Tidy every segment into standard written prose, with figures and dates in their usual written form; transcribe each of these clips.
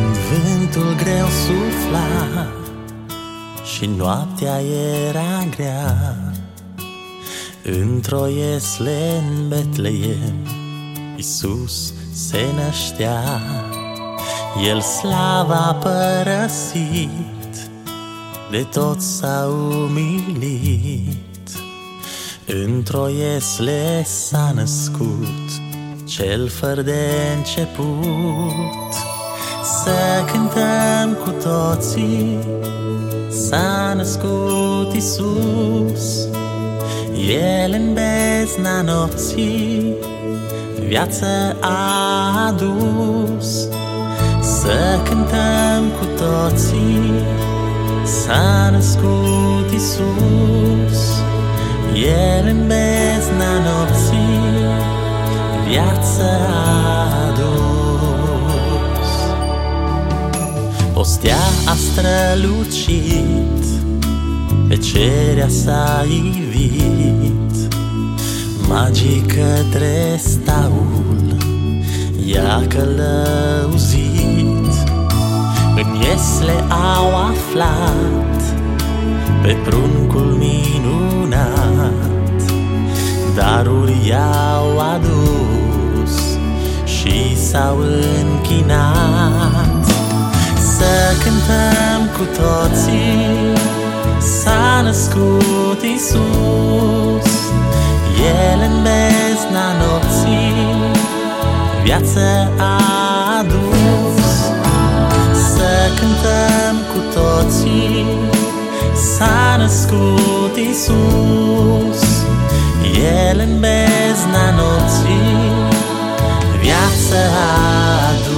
Vântul greu sufla și noaptea era grea, într-o iesle în Betleem Iisus se năștea. El slava părăsit, de tot s-a umilit, într-o iesle s-a născut Cel fără de început. Să cântăm cu toții, s-a născut Iisus, El în bezna nopții viață a adus. Să cântăm cu toții, s-a născut Iisus, El în bezna nopții viață a adus. O stea a strălucit, pe cerea s-a ivit, magii către staul i-a călăuzit. În iesle au aflat pe pruncul minunat, daruri i-au adus și s-au închinat. Să cântăm cu toții, s-a născut Iisus, El în bezna nopții viață a adus. Să cântăm cu toții, s-a născut Iisus, El în bezna nopții viață a adus.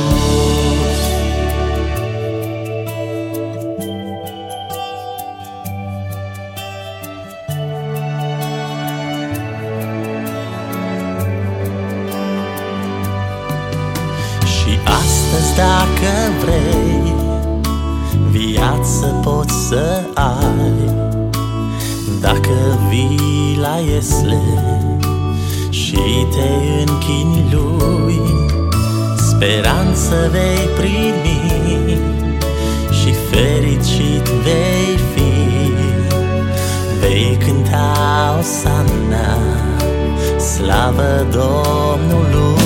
Și astăzi, dacă vrei, viață poți să ai, dacă vii la iesle și te închini Lui. Speranță vei primi și fericit vei fi. Vei cânta Osanna, slavă Domnului.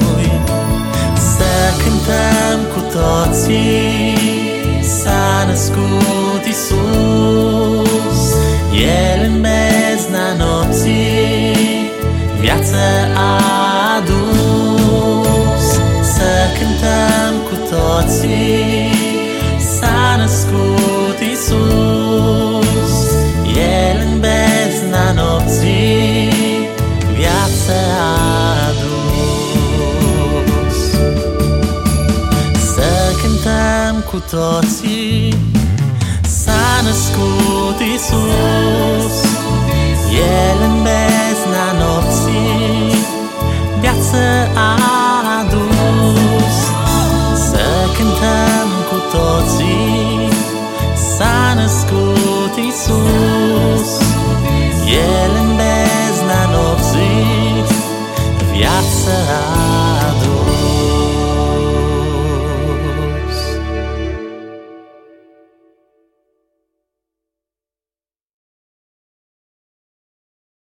Să cântăm cu toții, s-a născut Iisus, El în bezna nopții viață a adus. Să cântăm cu toții, s-a născut Iisus, El în bezna nopții viață a adus. Să cântăm cu toții, s-a născut Iisus, El în bezna nopții viață a